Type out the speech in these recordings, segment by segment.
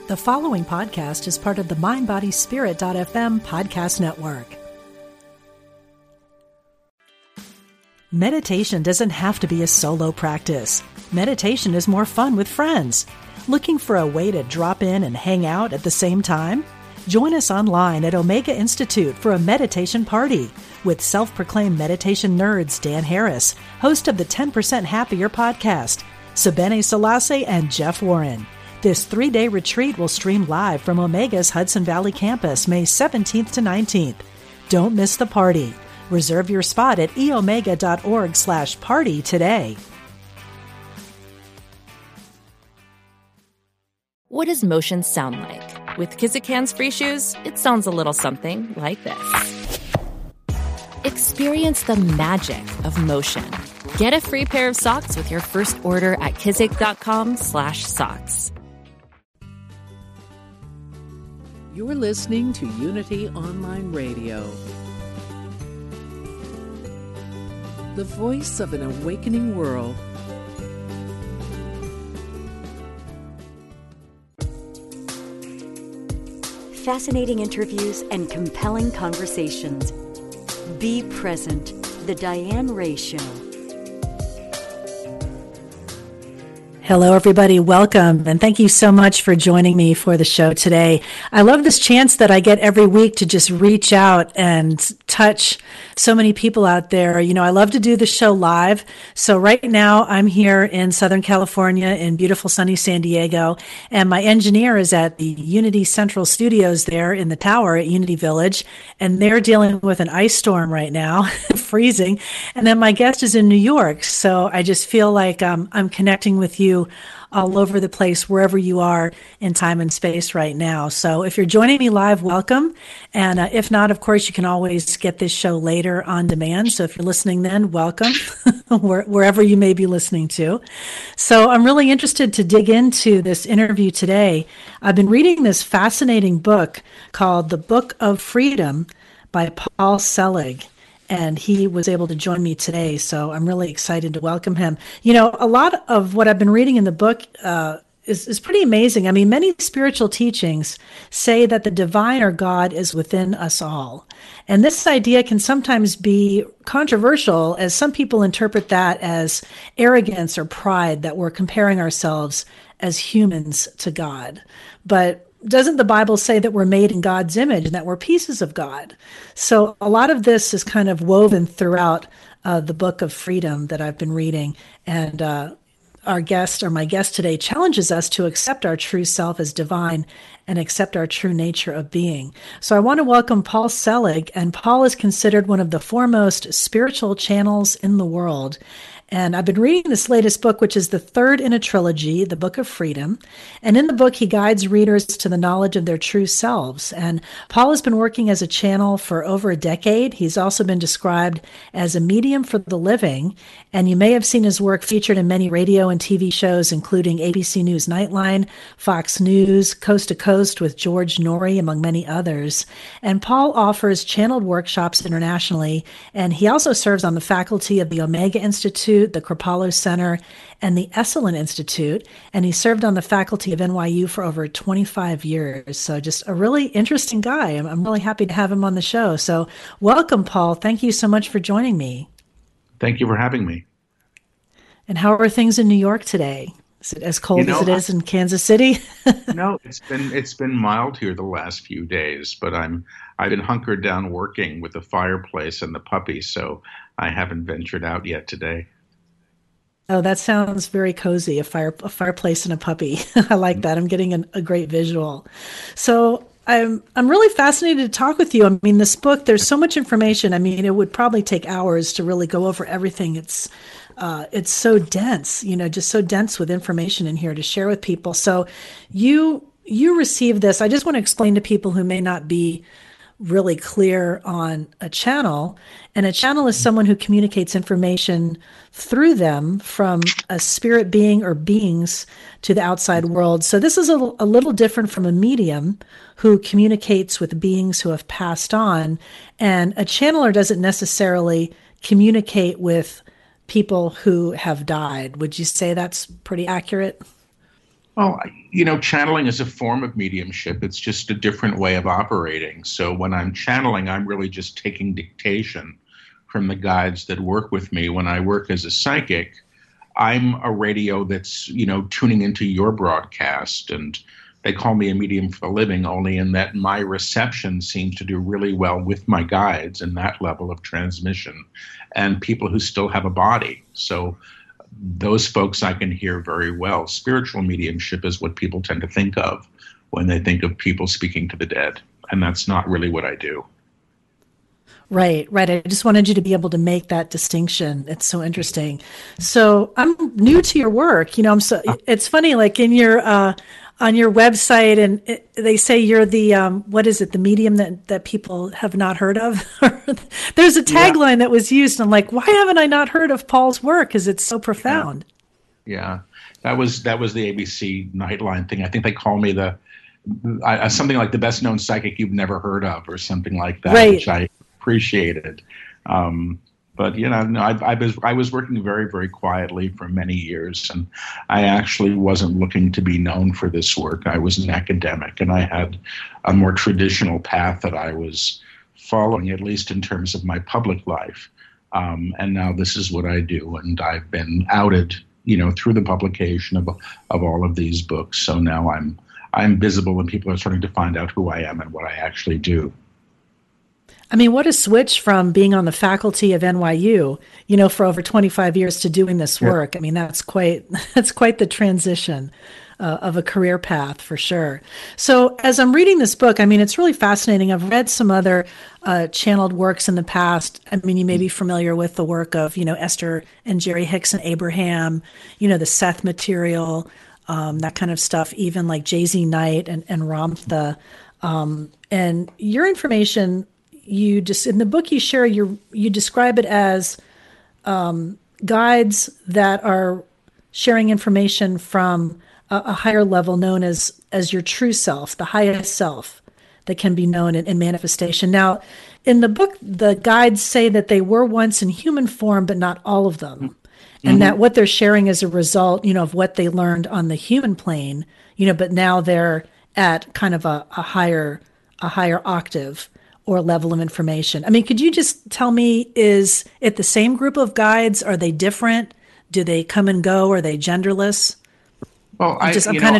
The following podcast is part of the MindBodySpirit.fm podcast network. Meditation doesn't have to be a solo practice. Meditation is more fun with friends. Looking for a way to drop in and hang out at the same time? Join us online at Omega Institute for a meditation party with self-proclaimed meditation nerds Dan Harris, host of the 10% Happier podcast, Sebene Selassie, and Jeff Warren. This 3-day retreat will stream live from Omega's Hudson Valley campus May 17th to 19th. Don't miss the party. Reserve your spot at eomega.org/party today. What does motion sound like? With Kizik hands-free shoes, it sounds a little something like this. Experience the magic of motion. Get a free pair of socks with your first order at kizik.com/socks. You're listening to Unity Online Radio, the voice of an awakening world. Fascinating interviews and compelling conversations. Be present. The Diane Ray Show. Hello, everybody. Welcome, and thank you so much for joining me for the show today. I love this chance that I get every week to just reach out and touch so many people out there. You know, I love to do the show live. So right now I'm here in Southern California in beautiful sunny San Diego, and my engineer is at the Unity Central Studios there in the tower at Unity Village, and they're dealing with an ice storm right now, freezing. And then my guest is in New York. So I just feel like I'm connecting with you all over the place, wherever you are in time and space right now. So if you're joining me live, welcome. And if not, of course, you can always get this show later on demand. So if you're listening then, welcome, wherever you may be listening to. So I'm really interested to dig into this interview today. I've been reading this fascinating book called The Book of Freedom by Paul Selig. And he was able to join me today, so I'm really excited to welcome him. You know, a lot of what I've been reading in the book is pretty amazing. I mean, many spiritual teachings say that the divine or God is within us all. And this idea can sometimes be controversial, as some people interpret that as arrogance or pride, that we're comparing ourselves as humans to God. But doesn't the Bible say that we're made in God's image and that we're pieces of God? So a lot of this is kind of woven throughout the Book of Freedom that I've been reading. And my guest today challenges us to accept our true self as divine and accept our true nature of being. So I want to welcome Paul Selig, and Paul is considered one of the foremost spiritual channels in the world. And I've been reading this latest book, which is the third in a trilogy, The Book of Freedom. And in the book, he guides readers to the knowledge of their true selves. And Paul has been working as a channel for over a decade. He's also been described as a medium for the living. And you may have seen his work featured in many radio and TV shows, including ABC News Nightline, Fox News, Coast to Coast with George Norrie, among many others. And Paul offers channeled workshops internationally. And he also serves on the faculty of the Omega Institute, the Kripalu Center, and the Esalen Institute, and he served on the faculty of NYU for over 25 years. So just a really interesting guy. I'm really happy to have him on the show. So welcome, Paul. Thank you so much for joining me. Thank you for having me. And how are things in New York today? Is it as cold as it is in Kansas City? No, it's been mild here the last few days, but I've been hunkered down working with the fireplace and the puppy, so I haven't ventured out yet today. Oh, that sounds very cozy, a fireplace and a puppy. I like that. I'm getting a great visual. So I'm really fascinated to talk with you. I mean, this book, there's so much information. I mean, it would probably take hours to really go over everything. It's so dense, just so dense with information in here to share with people. So you received this. I just want to explain to people who may not be really clear on a channel. And a channel is someone who communicates information through them from a spirit being or beings to the outside world. So this is a little different from a medium who communicates with beings who have passed on. And a channeler doesn't necessarily communicate with people who have died. Would you say that's pretty accurate? Well, channeling is a form of mediumship. It's just a different way of operating. So when I'm channeling, I'm really just taking dictation from the guides that work with me. When I work as a psychic, I'm a radio that's, tuning into your broadcast. And they call me a medium for a living, only in that my reception seems to do really well with my guides and that level of transmission and people who still have a body. So those folks I can hear very well. Spiritual mediumship is what people tend to think of when they think of people speaking to the dead. And that's not really what I do. Right. I just wanted you to be able to make that distinction. It's so interesting. So I'm new to your work. It's funny, like in your, on your website, and they say you're the, what is it, the medium that people have not heard of? There's a tagline that was used. And I'm like, why haven't I not heard of Paul's work? Because it's so profound. Yeah. That was the ABC Nightline thing. I think they call me something like the best known psychic you've never heard of, or something like that, right. Which I appreciated. But I was working very, very quietly for many years, and I actually wasn't looking to be known for this work. I was an academic, and I had a more traditional path that I was following, at least in terms of my public life. And now this is what I do, and I've been outed, through the publication of all of these books. So now I'm visible, and people are starting to find out who I am and what I actually do. I mean, what a switch from being on the faculty of NYU, for over 25 years to doing this work. Yeah. I mean, that's quite the transition of a career path for sure. So as I'm reading this book, I mean, it's really fascinating. I've read some other channeled works in the past. I mean, you may be familiar with the work of, Esther and Jerry Hicks and Abraham, the Seth material, that kind of stuff, even like J.Z. Knight and Ramtha. And your information, in the book you share, you describe it as guides that are sharing information from a higher level known as your true self, the highest self that can be known in manifestation. Now, in the book, the guides say that they were once in human form, but not all of them. Mm-hmm. And that what they're sharing is a result, of what they learned on the human plane, but now they're at kind of a higher octave or level of information. I mean, could you just tell me, is it the same group of guides? Are they different? Do they come and go? Are they genderless? Well, I'm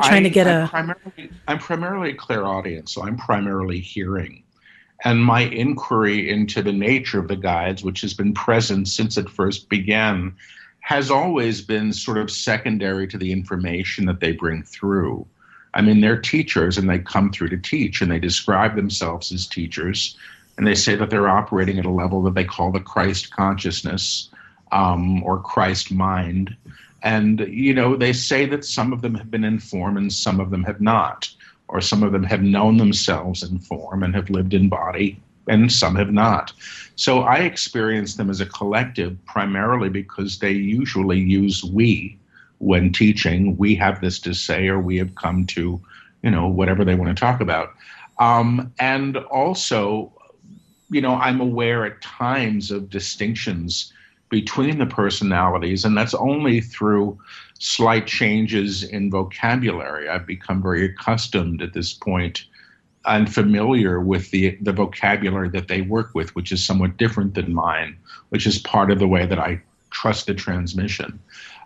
primarily a clairaudient, so I'm primarily hearing. And my inquiry into the nature of the guides, which has been present since it first began, has always been sort of secondary to the information that they bring through. I mean, they're teachers, and they come through to teach, and they describe themselves as teachers, and they say that they're operating at a level that they call the Christ consciousness, or Christ mind. And, they say that some of them have been in form and some of them have not, or some of them have known themselves in form and have lived in body, and some have not. So I experience them as a collective primarily because they usually use we. When teaching, we have this to say, or we have come to, whatever they want to talk about. And also, I'm aware at times of distinctions between the personalities, and that's only through slight changes in vocabulary. I've become very accustomed at this point and familiar with the vocabulary that they work with, which is somewhat different than mine, which is part of the way that I trust the transmission.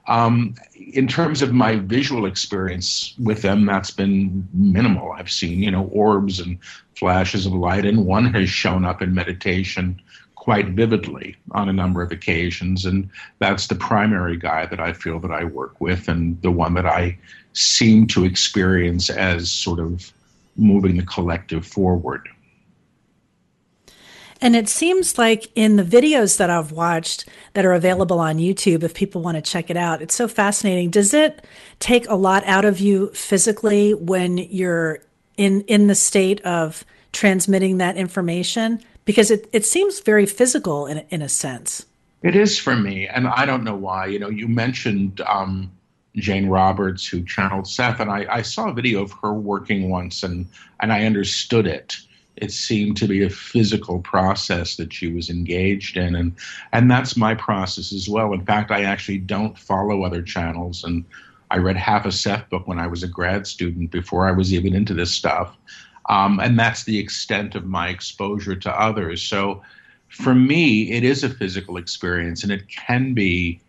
In terms of my visual experience with them, that's been minimal. I've seen, orbs and flashes of light, and one has shown up in meditation quite vividly on a number of occasions. And that's the primary guide that I feel that I work with, and the one that I seem to experience as sort of moving the collective forward. And it seems like in the videos that I've watched that are available on YouTube, if people want to check it out, it's so fascinating. Does it take a lot out of you physically when you're in the state of transmitting that information? Because it seems very physical in a sense. It is for me, and I don't know why. You mentioned Jane Roberts, who channeled Seth, and I saw a video of her working once, and I understood it. It seemed to be a physical process that she was engaged in. And that's my process as well. In fact, I actually don't follow other channels. And I read half a Seth book when I was a grad student before I was even into this stuff. And that's the extent of my exposure to others. So for me, it is a physical experience, and it can be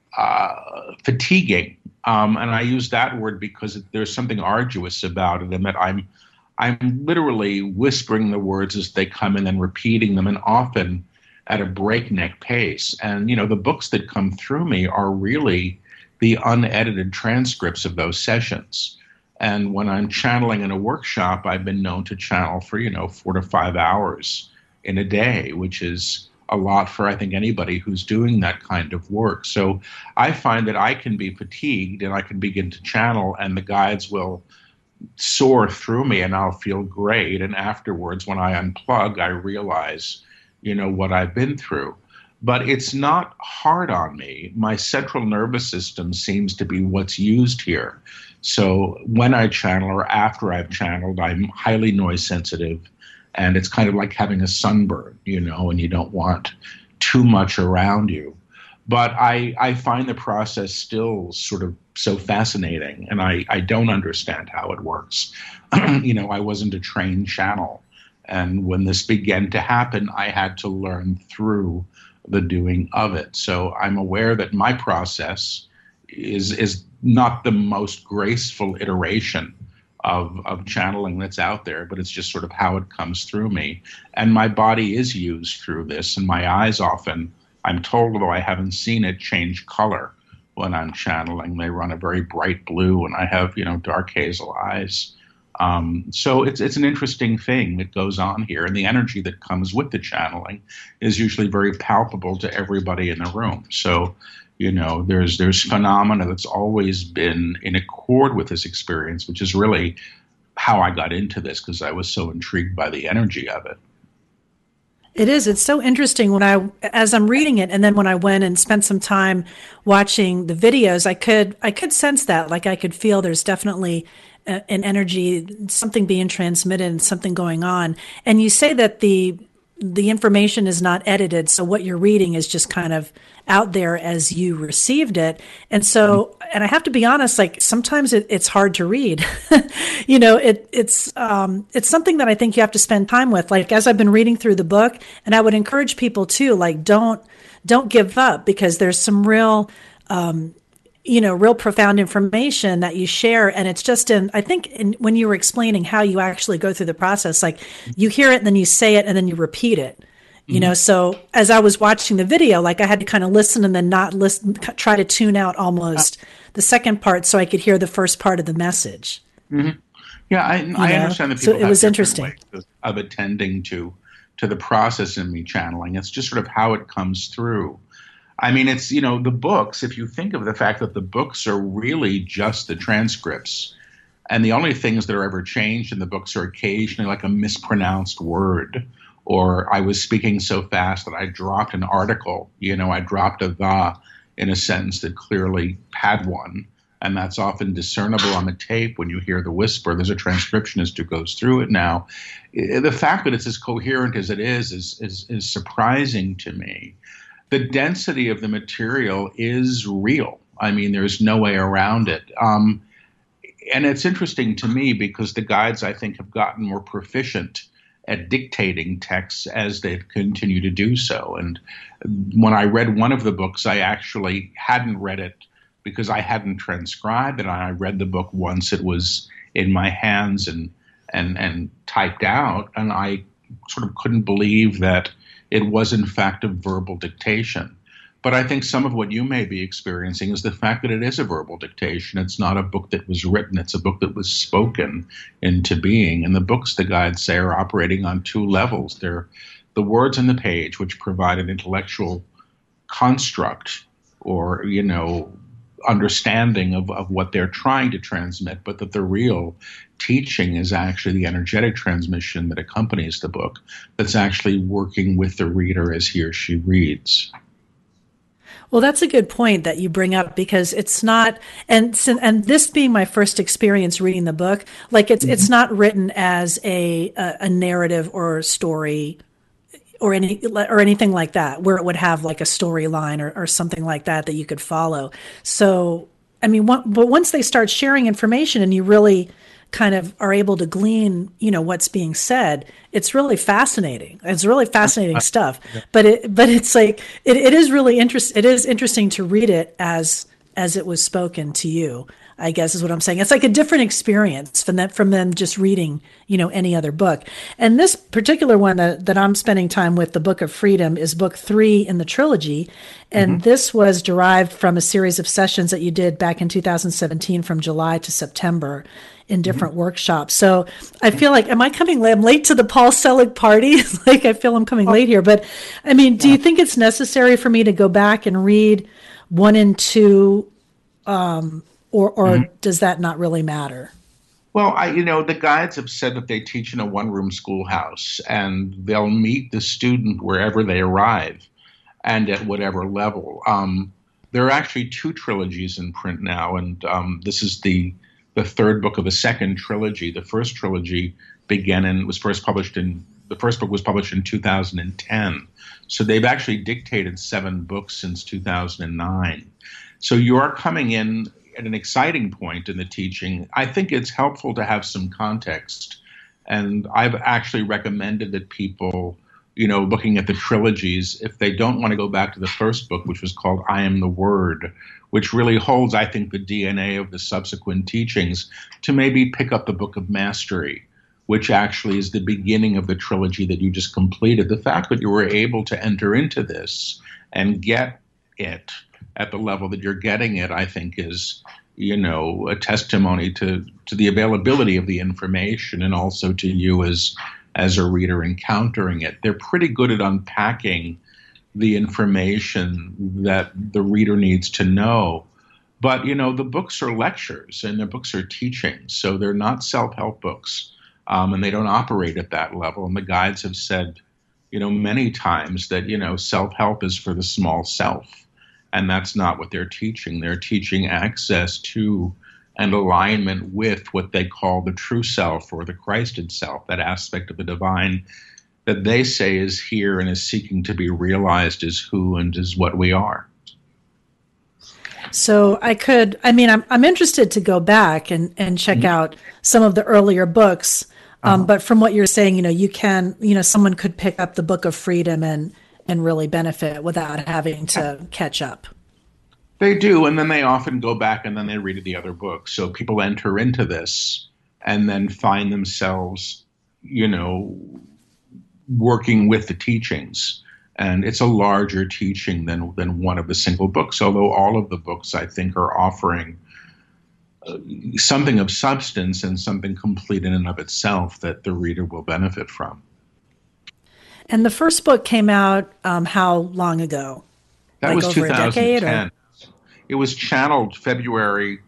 fatiguing. And I use that word because there's something arduous about it, and that I'm literally whispering the words as they come in and repeating them, and often at a breakneck pace. And, the books that come through me are really the unedited transcripts of those sessions. And when I'm channeling in a workshop, I've been known to channel for, 4 to 5 hours in a day, which is a lot for, I think, anybody who's doing that kind of work. So I find that I can be fatigued and I can begin to channel, and the guides will soar through me and I'll feel great. And afterwards, when I unplug, I realize, what I've been through. But it's not hard on me. My central nervous system seems to be what's used here. So when I channel or after I've channeled, I'm highly noise sensitive. And it's kind of like having a sunburn, and you don't want too much around you. But I find the process still sort of so fascinating, and I don't understand how it works. I wasn't a trained channel. And when this began to happen, I had to learn through the doing of it. So I'm aware that my process is not the most graceful iteration of channeling that's out there, but it's just sort of how it comes through me. And my body is used through this, and my eyes often, I'm told, although I haven't seen it, change color when I'm channeling. They run a very bright blue, and I have, dark hazel eyes. So it's an interesting thing that goes on here, and the energy that comes with the channeling is usually very palpable to everybody in the room. So, there's phenomena that's always been in accord with this experience, which is really how I got into this, because I was so intrigued by the energy of it. It is. It's so interesting as I'm reading it, and then when I went and spent some time watching the videos, I could sense that, like I could feel there's definitely an energy, something being transmitted and something going on. And you say that the information is not edited, so what you're reading is just kind of out there as you received it. And so, and I have to be honest, like sometimes it's hard to read. It's something that I think you have to spend time with. Like as I've been reading through the book, and I would encourage people too, like don't give up, because there's some real real profound information that you share. And it's just when you were explaining how you actually go through the process, like you hear it and then you say it and then you repeat it, so as I was watching the video, like I had to kind of listen and then not listen, try to tune out almost the second part so I could hear the first part of the message. Mm-hmm. Yeah. I understand that people so it was interesting ways of attending to the process in me channeling. It's just sort of how it comes through. I mean, it's, the books, if you think of the fact that the books are really just the transcripts, and the only things that are ever changed in the books are occasionally like a mispronounced word, or I was speaking so fast that I dropped an article, I dropped a "the" in a sentence that clearly had one. And that's often discernible on the tape when you hear the whisper. There's a transcriptionist who goes through it now. The fact that it's as coherent as it is surprising to me. The density of the material is real. I mean, there's no way around it. And it's interesting to me because the guides, I think, have gotten more proficient at dictating texts as they've continued to do so. And when I read one of the books, I actually hadn't read it because I hadn't transcribed it. I read the book once it was in my hands and typed out, and I sort of couldn't believe that it was in fact a verbal dictation. But I think some of what you may be experiencing is the fact that it is a verbal dictation. It's not a book that was written. It's a book that was spoken into being. And the books, the guides say, are operating on two levels. They're the words on the page, which provide an intellectual construct or, understanding of what they're trying to transmit, but that the real teaching is actually the energetic transmission that accompanies the book, that's actually working with the reader as he or she reads. Well, that's a good point that you bring up, because it's not, and this being my first experience reading the book, like it's not written as a narrative or a story or anything like that, where it would have like a storyline or something like that you could follow. So I mean, but once they start sharing information and you really kind of are able to glean, what's being said, it's really fascinating. It's really fascinating stuff. But it's like, it is really interesting. It is interesting to read it as it was spoken to you, I guess is what I'm saying. It's like a different experience from them just reading, any other book. And this particular one that I'm spending time with, The Book of Freedom, is book 3 in the trilogy. And this was derived from a series of sessions that you did back in 2017 from July to September in different workshops. So I feel like, am I coming late? I'm late to the Paul Selig party. Like, I feel I'm coming late here. But I mean, do you think it's necessary for me to go back and read 1 and 2, or does that not really matter? Well, the guides have said that they teach in a one-room schoolhouse, and they'll meet the student wherever they arrive and at whatever level. There are actually 2 trilogies in print now, and this is the third book of the second trilogy. The first trilogy the first book was published in 2010. So they've actually dictated 7 books since 2009. So you are coming in at an exciting point in the teaching. I think it's helpful to have some context. And I've actually recommended that people, looking at the trilogies, if they don't want to go back to the first book, which was called I Am the Word, which really holds, I think, the DNA of the subsequent teachings, to maybe pick up the Book of Mastery, which actually is the beginning of the trilogy that you just completed. The fact that you were able to enter into this and get it at the level that you're getting it, I think is, a testimony to the availability of the information, and also to you as a reader encountering it. They're pretty good at unpacking the information that the reader needs to know. But, the books are lectures and the books are teachings, so they're not self-help books, and they don't operate at that level. And the guides have said, many times that, self-help is for the small self. And that's not what they're teaching. They're teaching access to and alignment with what they call the true self, or the Christed self, that aspect of the divine that they say is here and is seeking to be realized as who and as what we are. So I'm interested to go back and check out some of the earlier books. But from what you're saying, you can, someone could pick up the Book of Freedom and really benefit without having to catch up. They do, and then they often go back and then they read the other books. So people enter into this and then find themselves, working with the teachings. And it's a larger teaching than one of the single books, although all of the books, I think, are offering something of substance and something complete in and of itself that the reader will benefit from. And the first book came out how long ago? That was over 2010. a decade, or? It was channeled February,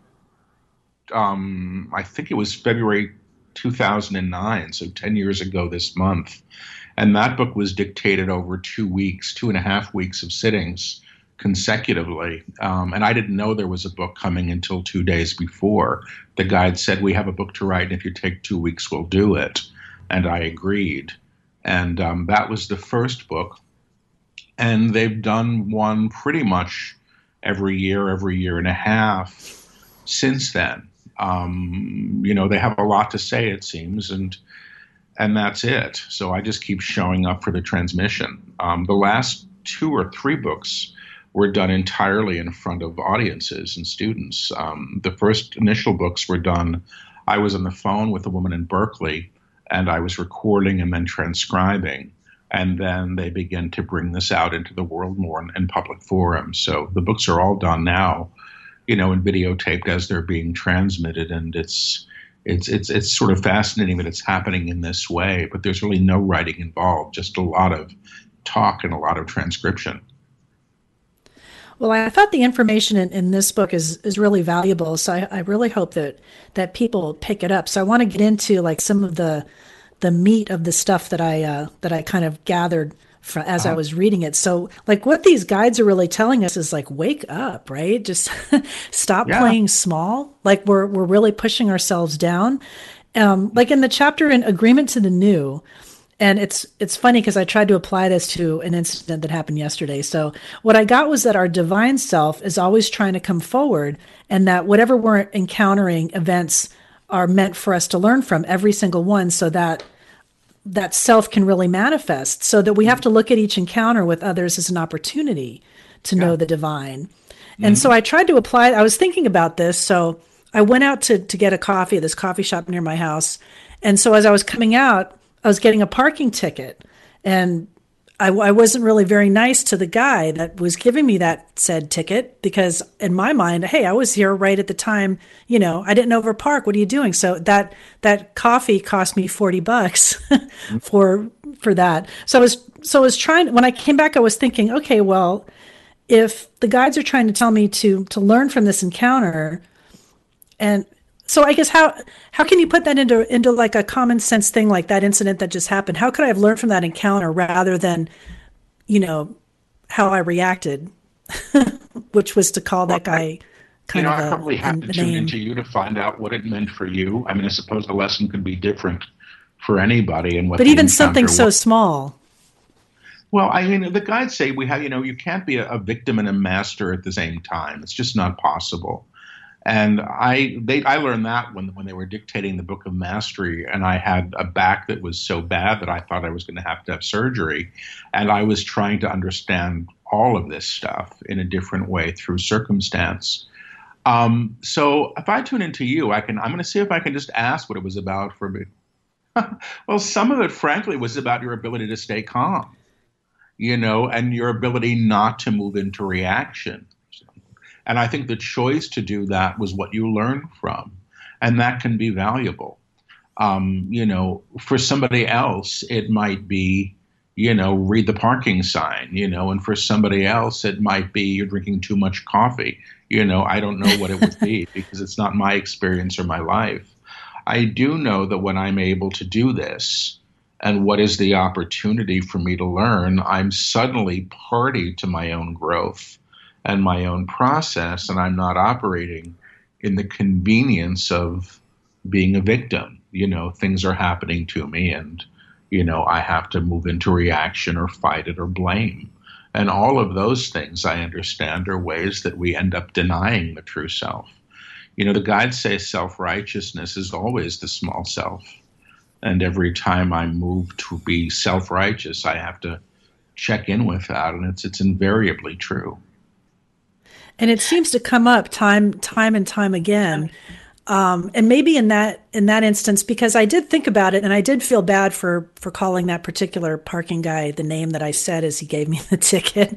I think it was February 2009, so 10 years ago this month. And that book was dictated over 2.5 weeks of sittings consecutively. And I didn't know there was a book coming until 2 days before. The guide said, we have a book to write, and if you take 2 weeks, we'll do it. And I agreed. And that was the first book. And they've done one pretty much every year and a half since then. They have a lot to say, it seems, and that's it. So I just keep showing up for the transmission. The last 2 or 3 books were done entirely in front of audiences and students. The first initial books were done, I was on the phone with a woman in Berkeley, and I was recording and then transcribing. And then they begin to bring this out into the world more in public forums. So the books are all done now, and videotaped as they're being transmitted. And it's sort of fascinating that it's happening in this way, but there's really no writing involved, just a lot of talk and a lot of transcription. Well, I thought the information in this book is really valuable. So I really hope that people pick it up. So I want to get into like some of the meat of the stuff that I kind of gathered as I was reading it. So like what these guides are really telling us is like, wake up, right? Just stop playing small. Like we're really pushing ourselves down. Like in the chapter in Agreement to the New, And it's funny because I tried to apply this to an incident that happened yesterday. So what I got was that our divine self is always trying to come forward, and that whatever we're encountering, events are meant for us to learn from, every single one, so that that self can really manifest. So that we have to look at each encounter with others as an opportunity to know the divine. And so I tried to apply, I was thinking about this. So I went out to get a coffee at this coffee shop near my house. And so as I was coming out, I was getting a parking ticket, and I wasn't really very nice to the guy that was giving me that said ticket, because in my mind, hey, I was here right at the time, I didn't overpark. What are you doing? So that coffee cost me $40 for that. So I was trying, when I came back, I was thinking, okay, well, if the guides are trying to tell me to learn from this encounter, and so I guess how can you put that into like a common sense thing, like that incident that just happened? How could I have learned from that encounter rather than, how I reacted, which was to call that guy kind of I probably have to tune name. into you to find out what it meant for you. I mean, I suppose the lesson could be different for anybody, and what. But even something so small. Well, I mean, the guides say we have, you can't be a victim and a master at the same time. It's just not possible. And I learned that when they were dictating the Book of Mastery, and I had a back that was so bad that I thought I was going to have surgery. And I was trying to understand all of this stuff in a different way through circumstance. So if I tune into you, I'm going to see if I can just ask what it was about for me. Well, some of it, frankly, was about your ability to stay calm, and your ability not to move into reaction. And I think the choice to do that was what you learned from. And that can be valuable. For somebody else, it might be, read the parking sign, and for somebody else, it might be you're drinking too much coffee. I don't know what it would be because it's not my experience or my life. I do know that when I'm able to do this, and what is the opportunity for me to learn, I'm suddenly party to my own growth and my own process, and I'm not operating in the convenience of being a victim. Things are happening to me, and, I have to move into reaction or fight it or blame. And all of those things, I understand, are ways that we end up denying the true self. The guides say self-righteousness is always the small self. And every time I move to be self-righteous, I have to check in with that, and it's invariably true. And it seems to come up time and time again. And maybe in that instance, because I did think about it, and I did feel bad for calling that particular parking guy the name that I said as he gave me the ticket,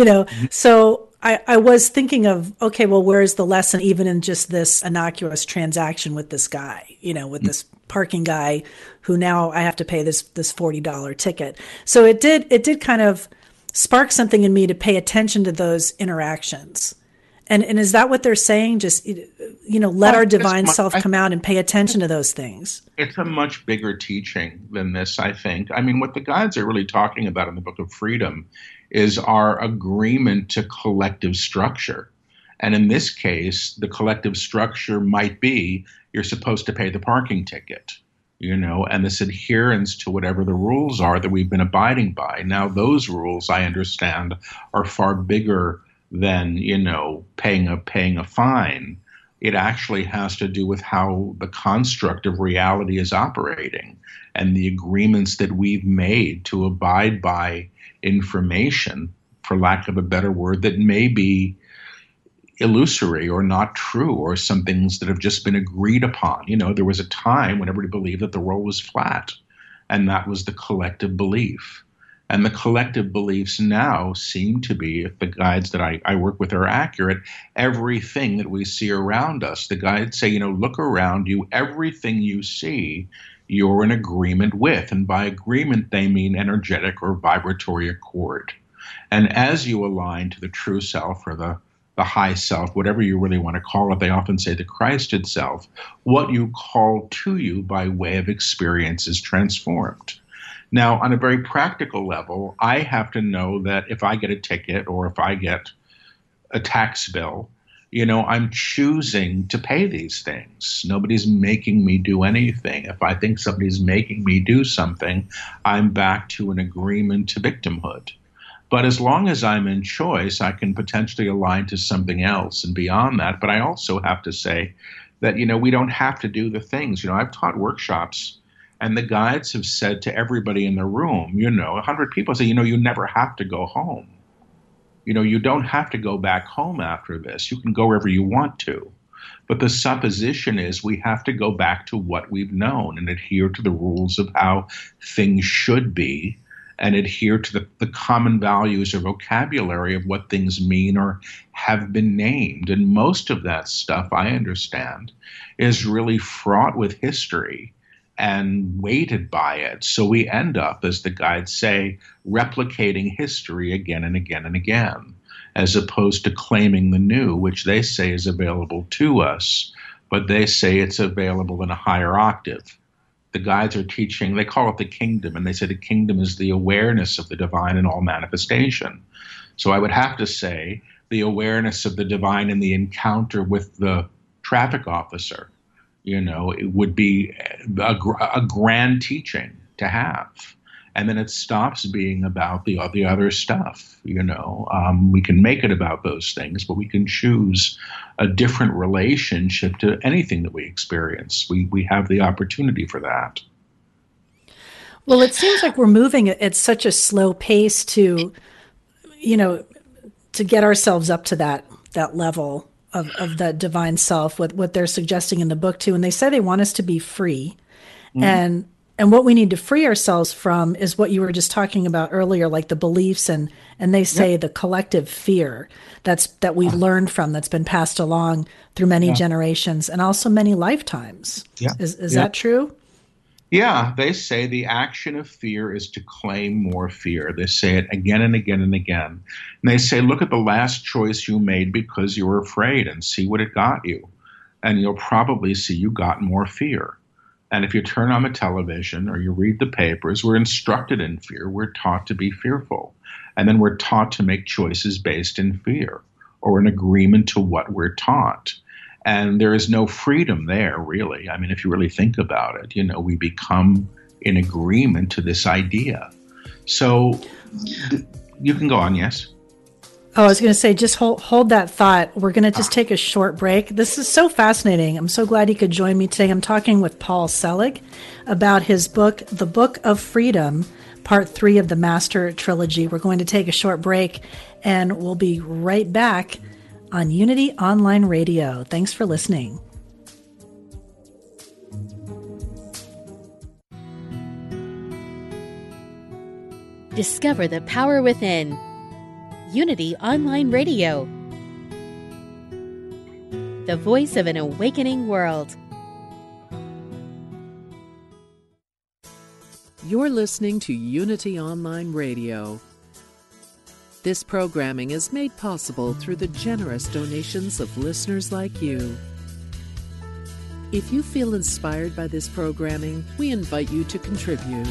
So I was thinking of, okay, well, where's the lesson even in just this innocuous transaction with this guy, with this parking guy who now I have to pay this $40 ticket. So it did kind of spark something in me to pay attention to those interactions. And is that what they're saying? Just, let our divine self come out and pay attention to those things. It's a much bigger teaching than this, I think. I mean, what the guides are really talking about in the Book of Freedom is our agreement to collective structure. And in this case, the collective structure might be you're supposed to pay the parking ticket, and this adherence to whatever the rules are that we've been abiding by. Now, those rules, I understand, are far bigger than, paying a fine. It actually has to do with how the construct of reality is operating and the agreements that we've made to abide by information, for lack of a better word, that may be illusory or not true, or some things that have just been agreed upon. There was a time when everybody believed that the world was flat, and that was the collective belief. And the collective beliefs now seem to be, if the guides that I work with are accurate, everything that we see around us. The guides say, look around you, everything you see, you're in agreement with. And by agreement, they mean energetic or vibratory accord. And as you align to the true self or the high self, whatever you really want to call it, they often say the Christ itself, what you call to you by way of experience is transformed. Now, on a very practical level, I have to know that if I get a ticket or if I get a tax bill, I'm choosing to pay these things. Nobody's making me do anything. If I think somebody's making me do something, I'm back to an agreement to victimhood. But as long as I'm in choice, I can potentially align to something else and beyond that. But I also have to say that, we don't have to do the things. I've taught workshops, and the guides have said to everybody in the room, 100 people say, you never have to go home. You don't have to go back home after this. You can go wherever you want to. But the supposition is we have to go back to what we've known and adhere to the rules of how things should be, and adhere to the common values or vocabulary of what things mean or have been named. And most of that stuff, I understand, is really fraught with history and weighted by it. So we end up, as the guides say, replicating history again and again and again, as opposed to claiming the new, which they say is available to us, but they say it's available in a higher octave. The guides are teaching, they call it the kingdom, and they say the kingdom is the awareness of the divine in all manifestation. So I would have to say the awareness of the divine in the encounter with the traffic officer, it would be a grand teaching to have. And then it stops being about the other stuff. We can make it about those things, but we can choose a different relationship to anything that we experience. We have the opportunity for that. Well, it seems like we're moving at such a slow pace to get ourselves up to that level of the divine self, with what they're suggesting in the book too. And they say they want us to be free. Mm-hmm. And what we need to free ourselves from is what you were just talking about earlier, like the beliefs and they say the collective fear that we've learned from, that's been passed along through many generations and also many lifetimes. Yeah. Is that true? Yeah, they say the action of fear is to claim more fear. They say it again and again and again. And they say, look at the last choice you made because you were afraid and see what it got you. And you'll probably see you got more fear. And if you turn on the television or you read the papers, we're instructed in fear. We're taught to be fearful. And then we're taught to make choices based in fear or in agreement to what we're taught. And there is no freedom there, really. I mean, if you really think about it, we become in agreement to this idea. So you can go on, yes? Oh, I was going to say, just hold that thought. We're going to just take a short break. This is so fascinating. I'm so glad you could join me today. I'm talking with Paul Selig about his book, The Book of Freedom, Part 3 of the Master Trilogy. We're going to take a short break, and we'll be right back on Unity Online Radio. Thanks for listening. Discover the power within. Unity Online Radio. The voice of an awakening world. You're listening to Unity Online Radio. This programming is made possible through the generous donations of listeners like you. If you feel inspired by this programming, we invite you to contribute.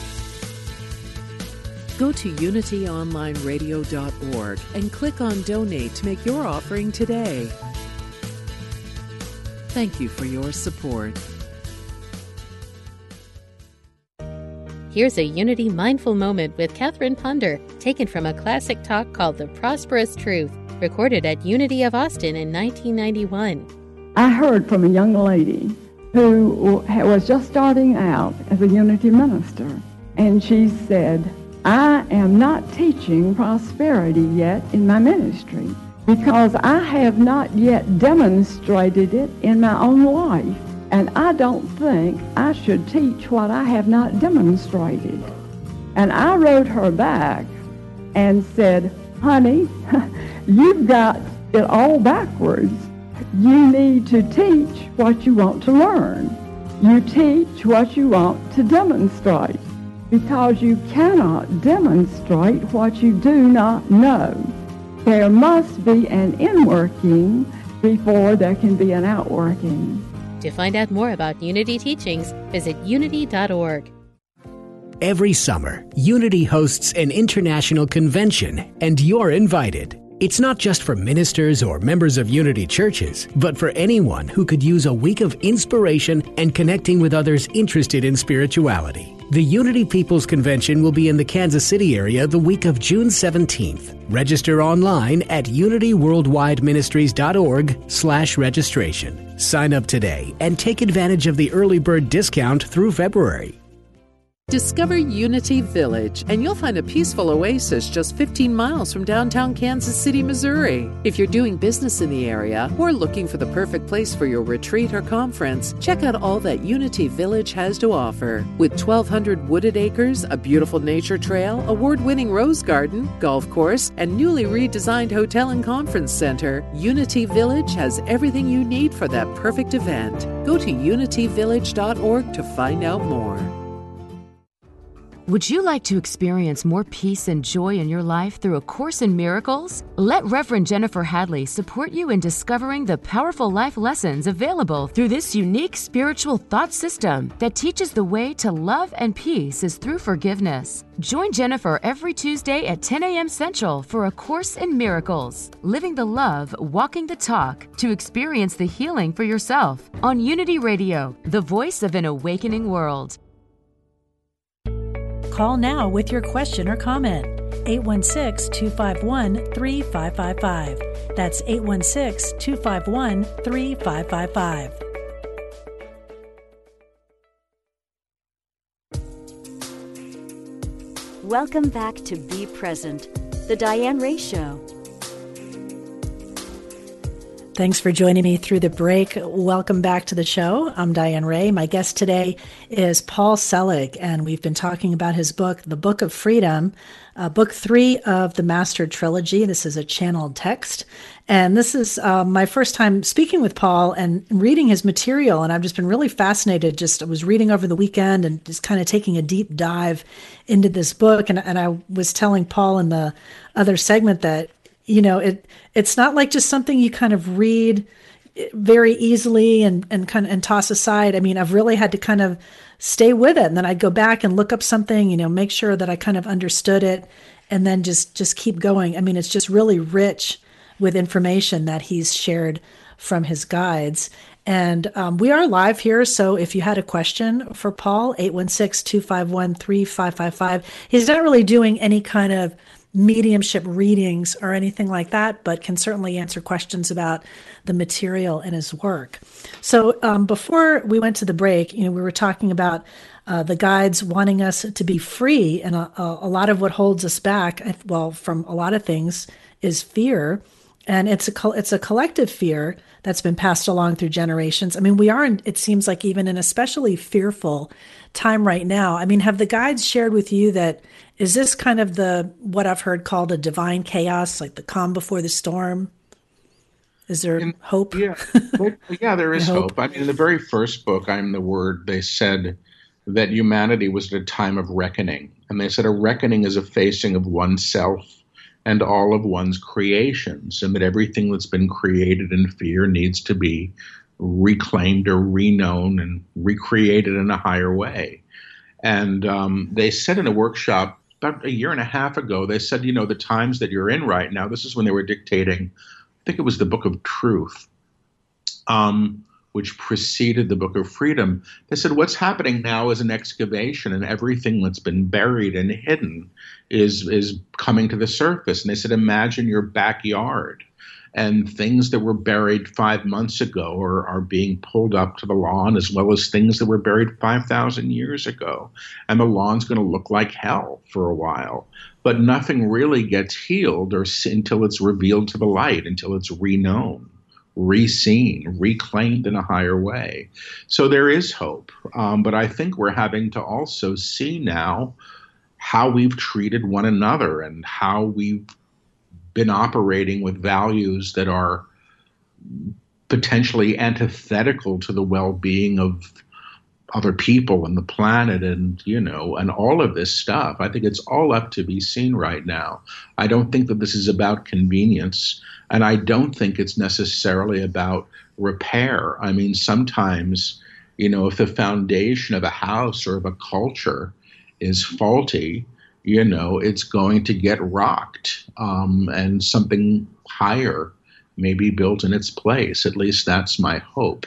Go to unityonlineradio.org and click on Donate to make your offering today. Thank you for your support. Here's a Unity Mindful Moment with Catherine Ponder, taken from a classic talk called The Prosperous Truth, recorded at Unity of Austin in 1991. I heard from a young lady who was just starting out as a Unity minister, and she said, I am not teaching prosperity yet in my ministry because I have not yet demonstrated it in my own life. And I don't think I should teach what I have not demonstrated. And I wrote her back and said, honey, you've got it all backwards. You need to teach what you want to learn. You teach what you want to demonstrate, because you cannot demonstrate what you do not know. There must be an inworking before there can be an outworking. To find out more about Unity teachings, visit unity.org. Every summer, Unity hosts an international convention, and you're invited. It's not just for ministers or members of Unity churches, but for anyone who could use a week of inspiration and connecting with others interested in spirituality. The Unity People's Convention will be in the Kansas City area the week of June 17th. Register online at unityworldwideministries.org/registration. Sign up today and take advantage of the early bird discount through February. Discover Unity Village, and you'll find a peaceful oasis just 15 miles from downtown Kansas City, Missouri. If you're doing business in the area or looking for the perfect place for your retreat or conference, check out all that Unity Village has to offer. With 1,200 wooded acres, a beautiful nature trail, award-winning rose garden, golf course, and newly redesigned hotel and conference center, Unity Village has everything you need for that perfect event. Go to unityvillage.org to find out more. Would you like to experience more peace and joy in your life through A Course in Miracles? Let Reverend Jennifer Hadley support you in discovering the powerful life lessons available through this unique spiritual thought system that teaches the way to love and peace is through forgiveness. Join Jennifer every Tuesday at 10 a.m. Central for A Course in Miracles, Living the Love, Walking the Talk, to experience the healing for yourself on Unity Radio, the voice of an awakening world. Call now with your question or comment. 816-251-3555. That's 816-251-3555. Welcome back to Be Present, The Diane Ray Show. Thanks for joining me through the break. Welcome back to the show. I'm Diane Ray. My guest today is Paul Selig, and we've been talking about his book, The Book of Freedom, book 3 of the Master Trilogy. This is a channeled text. And this is my first time speaking with Paul and reading his material. And I've just been really fascinated. I was reading over the weekend and just kind of taking a deep dive into this book. And I was telling Paul in the other segment that, you know, it's not like just something you kind of read very easily and toss aside. I mean, I've really had to kind of stay with it. And then I'd go back and look up something, you know, make sure that I kind of understood it and then just keep going. I mean, it's just really rich with information that he's shared from his guides. And we are live here. So if you had a question for Paul, 816-251-3555. He's not really doing any kind of mediumship readings or anything like that, but can certainly answer questions about the material in his work. So before we went to the break, you know, we were talking about the guides wanting us to be free, and a lot of what holds us back, well, from a lot of things, is fear, and it's a collective fear that's been passed along through generations. I mean, we are, it seems like, even an especially fearful time right now. I mean, have the guides shared with you that, is this kind of what I've heard called a divine chaos, like the calm before the storm? Is there hope? Yeah, there is hope. I mean, in the very first book, I'm the Word, they said that humanity was at a time of reckoning. And they said a reckoning is a facing of oneself and all of one's creations, and that everything that's been created in fear needs to be reclaimed or reknown and recreated in a higher way. And they said in a workshop about a year and a half ago, they said, you know, the times that you're in right now, this is when they were dictating, I think it was the Book of Truth, which preceded the Book of Freedom. They said, what's happening now is an excavation, and everything that's been buried and hidden is coming to the surface. And they said, imagine your backyard, and things that were buried 5 months ago are being pulled up to the lawn, as well as things that were buried 5,000 years ago. And the lawn's going to look like hell for a while. But nothing really gets healed until it's revealed to the light, until it's reknown, re-seen, reclaimed in a higher way. So there is hope. But I think we're having to also see now how we've treated one another and how we've been operating with values that are potentially antithetical to the well-being of other people and the planet, and, you know, and all of this stuff. I think it's all up to be seen right now. I don't think that this is about convenience, and I don't think it's necessarily about repair. I mean, sometimes, you know, if the foundation of a house or of a culture is faulty, it's going to get rocked, and something higher may be built in its place. At least that's my hope.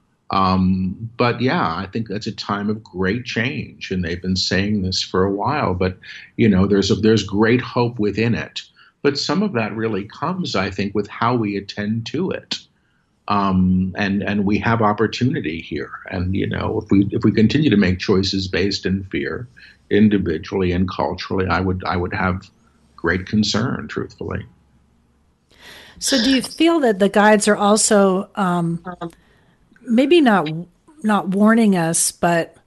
But yeah, I think that's a time of great change, and they've been saying this for a while. But there's great hope within it. But some of that really comes, I think, with how we attend to it. And we have opportunity here. And if we continue to make choices based in fear, individually and culturally, I would have great concern, truthfully. So, do you feel that the guides are also maybe not warning us, but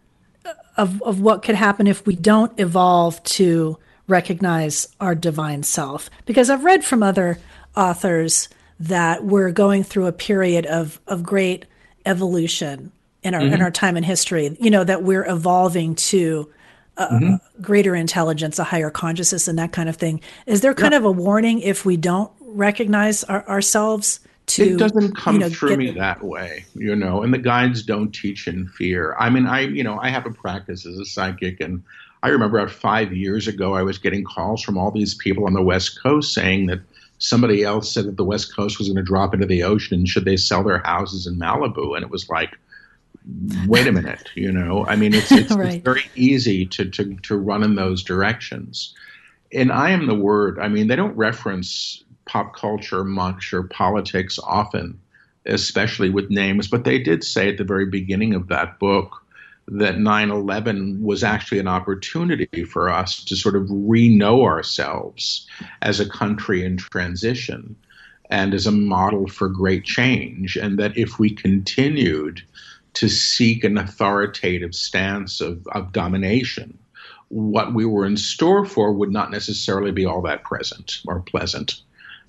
of what could happen if we don't evolve to recognize our divine self? Because I've read from other authors that we're going through a period of great evolution in our time in history, that we're evolving to greater intelligence, a higher consciousness, and that kind of thing. Is there kind of a warning if we don't recognize ourselves? It doesn't come through me that way, and the guides don't teach in fear. I mean, I have a practice as a psychic, and I remember about 5 years ago, I was getting calls from all these people on the West Coast saying that somebody else said that the West Coast was going to drop into the ocean, and should they sell their houses in Malibu? And it was like, wait a minute, I mean, it's right. It's very easy to run in those directions. And I am the word. I mean, they don't reference pop culture much or politics often, especially with names, but they did say at the very beginning of that book that 9/11 was actually an opportunity for us to sort of re-know ourselves as a country in transition and as a model for great change, and that if we continued to seek an authoritative stance of domination, what we were in store for would not necessarily be all that present or pleasant.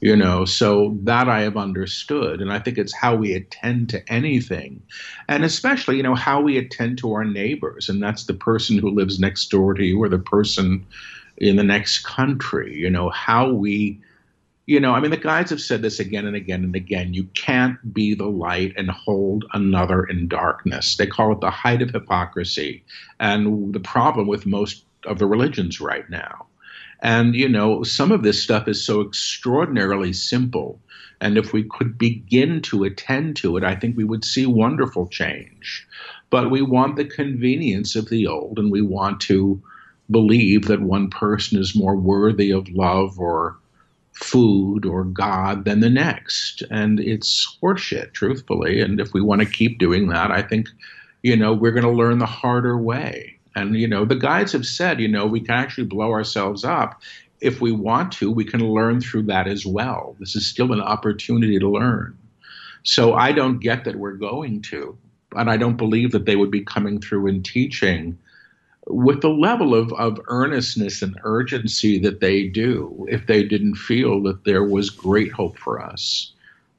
So that I have understood. And I think it's how we attend to anything. And especially, how we attend to our neighbors. And that's the person who lives next door to you or the person in the next country. How we, I mean, the guides have said this again and again and again. You can't be the light and hold another in darkness. They call it the height of hypocrisy. And the problem with most of the religions right now. And, some of this stuff is so extraordinarily simple. And if we could begin to attend to it, I think we would see wonderful change. But we want the convenience of the old, and we want to believe that one person is more worthy of love or food or God than the next. And it's horseshit, truthfully. And if we want to keep doing that, I think, we're going to learn the harder way. And, the guides have said, we can actually blow ourselves up. If we want to, we can learn through that as well. This is still an opportunity to learn. So I don't get that we're going to, and I don't believe that they would be coming through and teaching with the level of earnestness and urgency that they do if they didn't feel that there was great hope for us.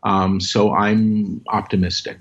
So I'm optimistic.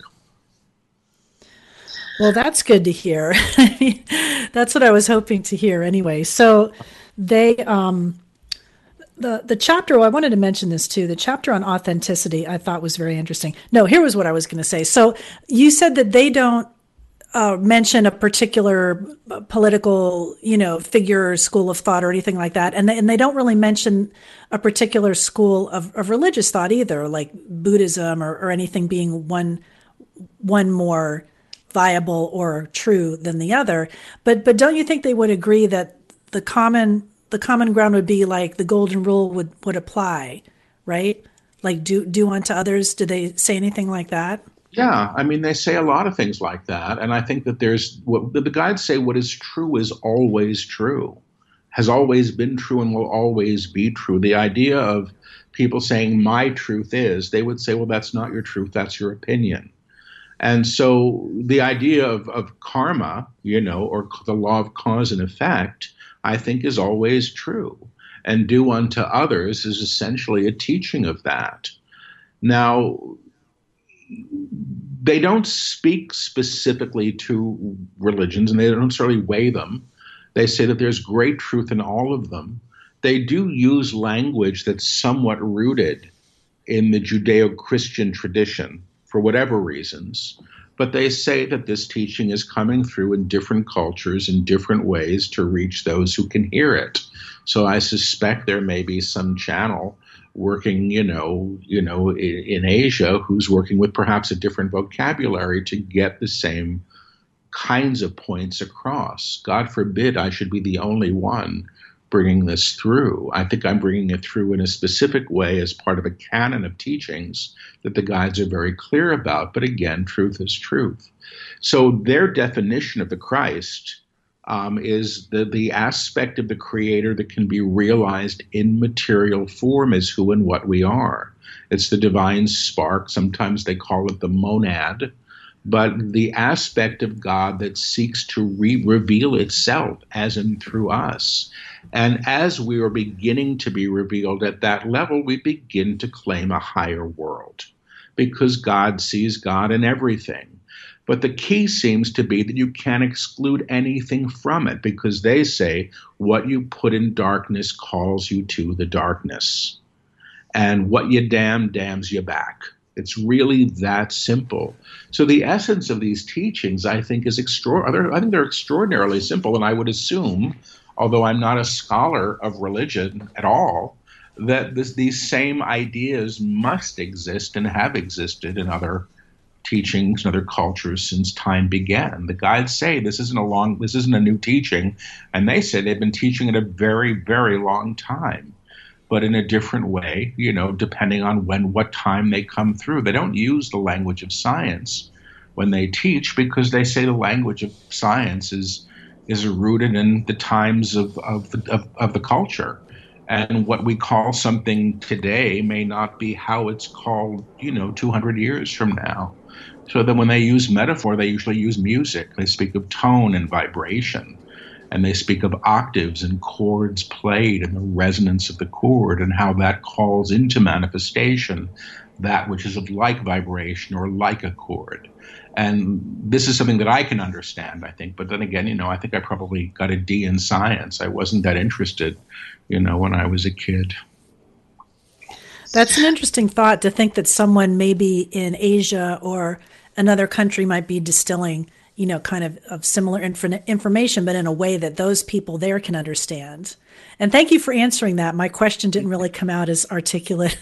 Well, that's good to hear. That's what I was hoping to hear anyway. So they, the chapter, I wanted to mention this too, the chapter on authenticity I thought was very interesting. No, here was what I was going to say. So you said that they don't mention a particular political, figure or school of thought or anything like that. And they don't really mention a particular school of religious thought either, like Buddhism or anything being one more viable or true than the other. But don't you think they would agree that the common ground would be like the golden rule would apply, right? Like do unto others. Do they say anything like that? Yeah, I mean, they say a lot of things like that. And I think that the guides say what is true is always true, has always been true and will always be true. The idea of people saying my truth is, they would say, well, that's not your truth, that's your opinion. And so the idea of karma, or the law of cause and effect, I think is always true. And do unto others is essentially a teaching of that. Now, they don't speak specifically to religions, and they don't necessarily weigh them. They say that there's great truth in all of them. They do use language that's somewhat rooted in the Judeo-Christian tradition, for whatever reasons. But they say that this teaching is coming through in different cultures in different ways to reach those who can hear it. So I suspect there may be some channel working, in Asia who's working with perhaps a different vocabulary to get the same kinds of points across. God forbid I should be the only one bringing this through. I think I'm bringing it through in a specific way as part of a canon of teachings that the guides are very clear about. But again, truth is truth. So their definition of the Christ is the aspect of the Creator that can be realized in material form as who and what we are. It's the divine spark. Sometimes they call it the monad. But the aspect of God that seeks to reveal itself as in through us. And as we are beginning to be revealed at that level, we begin to claim a higher world because God sees God in everything. But the key seems to be that you can't exclude anything from it because they say what you put in darkness calls you to the darkness. And what you damn damns you back. It's really that simple. So the essence of these teachings, I think, is extraordinary. I think they're extraordinarily simple, and I would assume, although I'm not a scholar of religion at all, that these same ideas must exist and have existed in other teachings and other cultures since time began. The guides say this isn't a new teaching, and they say they've been teaching it a very, very long time. But in a different way, depending on what time they come through. They don't use the language of science when they teach because they say the language of science is rooted in the times of the culture. And what we call something today may not be how it's called, 200 years from now. So then when they use metaphor, they usually use music. They speak of tone and vibration. And they speak of octaves and chords played and the resonance of the chord and how that calls into manifestation that which is of like vibration or like a chord. And this is something that I can understand, I think. But then again, I think I probably got a D in science. I wasn't that interested, when I was a kid. That's an interesting thought to think that someone maybe in Asia or another country might be distilling kind of similar information, but in a way that those people there can understand. And thank you for answering that. My question didn't really come out as articulate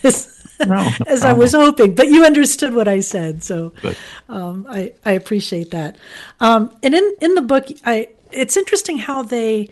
as I was hoping, but you understood what I said. So I appreciate that. And in the book, it's interesting how the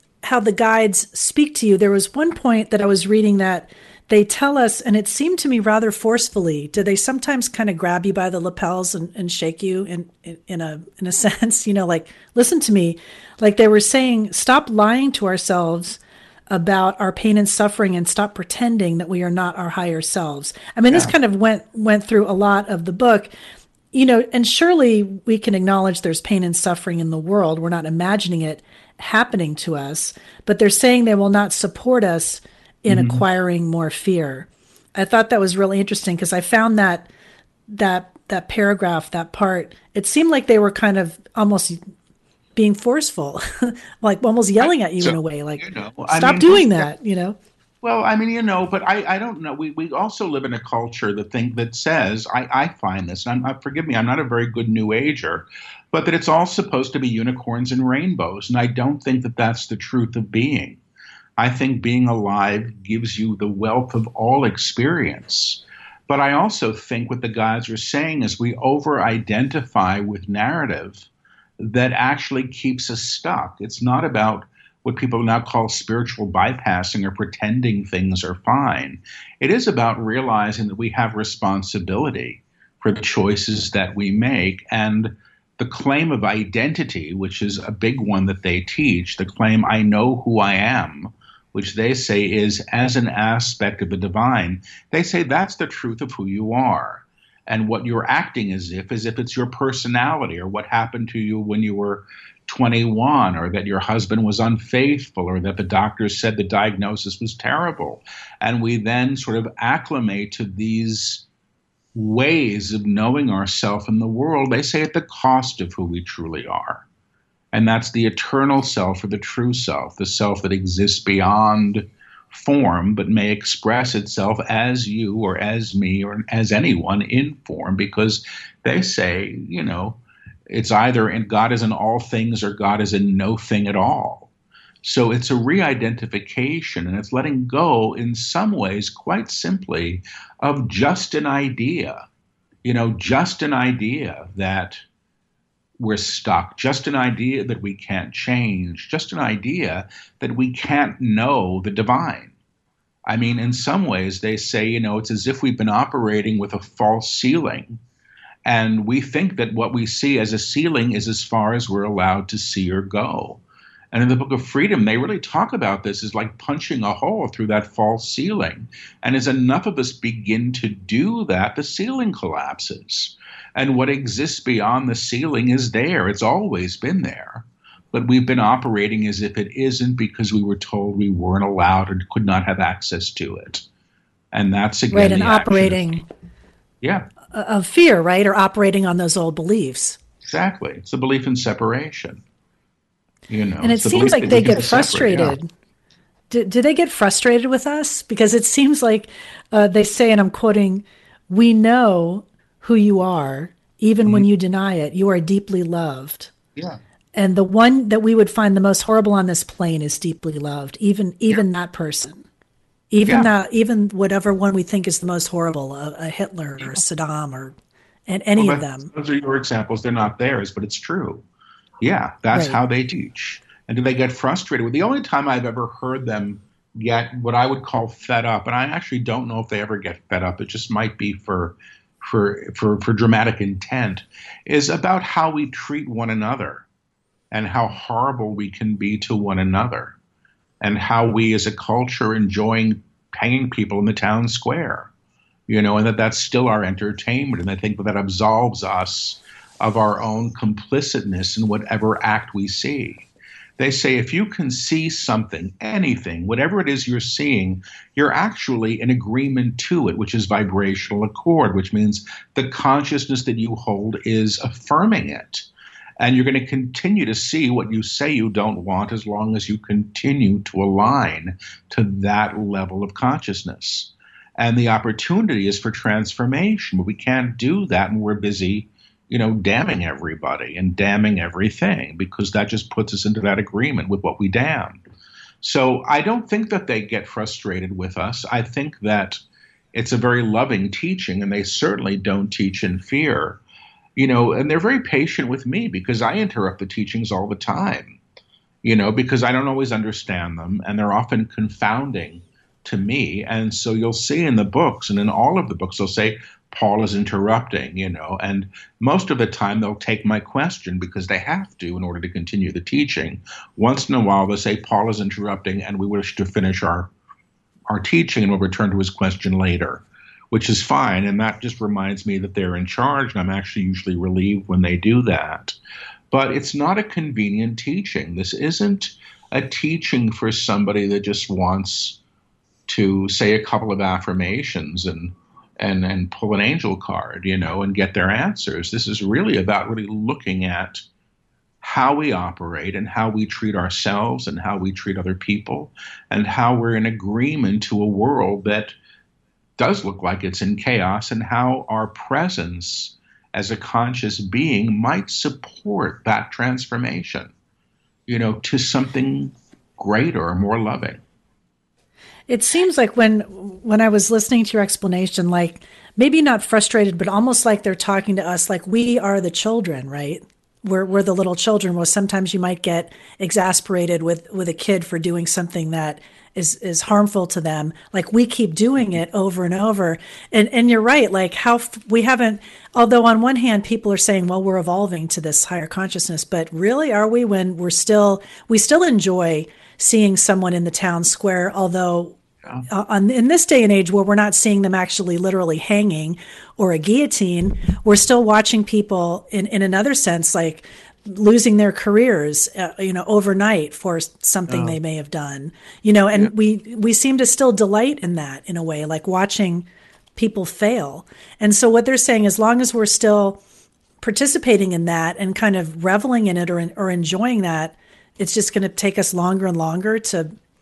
guides speak to you. There was one point that I was reading that they tell us, and it seemed to me rather forcefully, do they sometimes kind of grab you by the lapels and shake you in a sense, like, listen to me, like they were saying, stop lying to ourselves about our pain and suffering and stop pretending that we are not our higher selves. I mean, This kind of went through a lot of the book, and surely we can acknowledge there's pain and suffering in the world. We're not imagining it happening to us, but they're saying they will not support us in acquiring more fear. I thought that was really interesting because I found that paragraph, that part, it seemed like they were kind of almost being forceful, like almost yelling at you in a way, like, stop doing that. Well, but I don't know. We also live in a culture that says, I find this, and forgive me, I'm not a very good New Ager, but that it's all supposed to be unicorns and rainbows. And I don't think that that's the truth of being. I think being alive gives you the wealth of all experience. But I also think what the guides are saying is we over-identify with narrative that actually keeps us stuck. It's not about what people now call spiritual bypassing or pretending things are fine. It is about realizing that we have responsibility for the choices that we make. And the claim of identity, which is a big one that they teach, the claim, I know who I am, which they say is as an aspect of the divine, they say that's the truth of who you are. And what you're acting as if it's your personality or what happened to you when you were 21, or that your husband was unfaithful, or that the doctors said the diagnosis was terrible. And we then sort of acclimate to these ways of knowing ourselves in the world, they say at the cost of who we truly are. And that's the eternal self or the true self, the self that exists beyond form, but may express itself as you or as me or as anyone in form, because they say, it's either in God is in all things or God is in no thing at all. So it's a re-identification, and it's letting go in some ways, quite simply, of just an idea, just an idea that we're stuck, just an idea that we can't change, just an idea that we can't know the divine. I mean, in some ways, they say, it's as if we've been operating with a false ceiling, and we think that what we see as a ceiling is as far as we're allowed to see or go. And in the Book of Freedom, they really talk about this as like punching a hole through that false ceiling. And as enough of us begin to do that, the ceiling collapses. And what exists beyond the ceiling is there. It's always been there. But we've been operating as if it isn't because we were told we weren't allowed or could not have access to it. And that's, again, right, and operating of fear, right? Or operating on those old beliefs. Exactly. It's the belief in separation. And it seems like they get frustrated. Do they get frustrated with us? Because it seems like they say, and I'm quoting, "We know who you are, even when you deny it. You are deeply loved." Yeah. And the one that we would find the most horrible on this plane is deeply loved, even that person, even whatever one we think is the most horrible, a Hitler or Saddam or any of them. Those are your examples. They're not theirs, but it's true. Yeah, that's how they teach. And do they get frustrated? The only time I've ever heard them get what I would call fed up, and I actually don't know if they ever get fed up, it just might be for dramatic intent, is about how we treat one another and how horrible we can be to one another, and how we as a culture enjoying hanging people in the town square, and that's still our entertainment. And I think that absolves us of our own complicitness in whatever act we see. They say if you can see something, anything, whatever it is you're seeing, you're actually in agreement to it, which is vibrational accord, which means the consciousness that you hold is affirming it. And you're going to continue to see what you say you don't want as long as you continue to align to that level of consciousness. And the opportunity is for transformation, but we can't do that when we're busy damning everybody and damning everything, because that just puts us into that agreement with what we damn. So I don't think that they get frustrated with us. I think that it's a very loving teaching, and they certainly don't teach in fear, and they're very patient with me because I interrupt the teachings all the time, because I don't always understand them, and they're often confounding to me. And so you'll see in the books, and in all of the books, they'll say, Paul is interrupting, and most of the time they'll take my question because they have to in order to continue the teaching. Once in a while they'll say, Paul is interrupting and we wish to finish our teaching, and we'll return to his question later, which is fine. And that just reminds me that they're in charge, and I'm actually usually relieved when they do that. But it's not a convenient teaching. This isn't a teaching for somebody that just wants to say a couple of affirmations and pull an angel card, and get their answers. This is really about really looking at how we operate and how we treat ourselves and how we treat other people and how we're in agreement to a world that does look like it's in chaos, and how our presence as a conscious being might support that transformation, to something greater or more loving. It seems like when I was listening to your explanation, like maybe not frustrated, but almost like they're talking to us, like we are the children, right? We're the little children. Well, sometimes you might get exasperated with a kid for doing something that is harmful to them. Like we keep doing it over and over. And you're right. Like we haven't, although on one hand, people are saying, well, we're evolving to this higher consciousness, but really are we, when we still enjoy seeing someone in the town square, although in this day and age where we're not seeing them actually literally hanging or a guillotine, we're still watching people in another sense, like losing their careers, overnight for something they may have done, and we seem to still delight in that in a way, like watching people fail. And so what they're saying, as long as we're still participating in that and kind of reveling in it or enjoying that, it's just going to take us longer and longer to